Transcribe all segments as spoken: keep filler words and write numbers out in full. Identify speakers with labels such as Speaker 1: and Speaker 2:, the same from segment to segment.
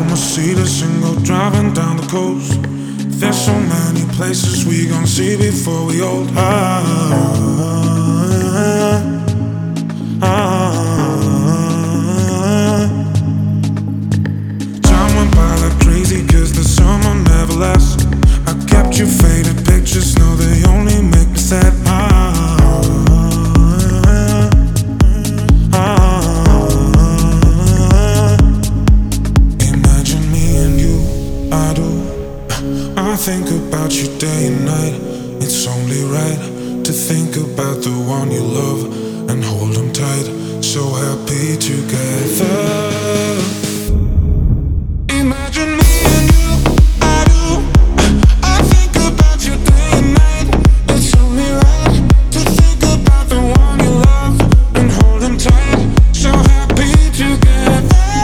Speaker 1: Mercedes and go driving down the coast. There's so many places we gon' see before we old. Ah, ah, ah. Time went by like crazy, cause the summer never lasts. I kept you faded pictures, no, they only make me sad. Ah, I think about you day and night. It's only right to think about the one you love and hold them tight. So happy together. Imagine me and you, I do. I think about you day and night. It's only right to think about the one you love and hold them tight. So happy together.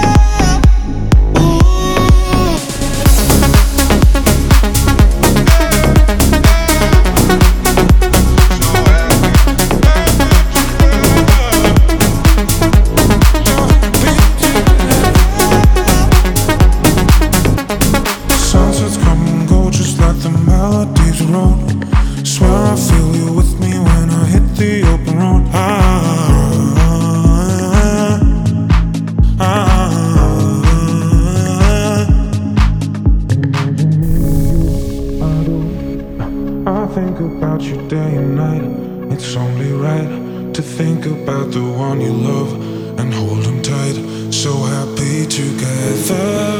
Speaker 1: Swear I feel you with me when I hit the open road. Ah, ah, ah. I think about you day and night. It's only right to think about the one you love and hold them tight. So happy together.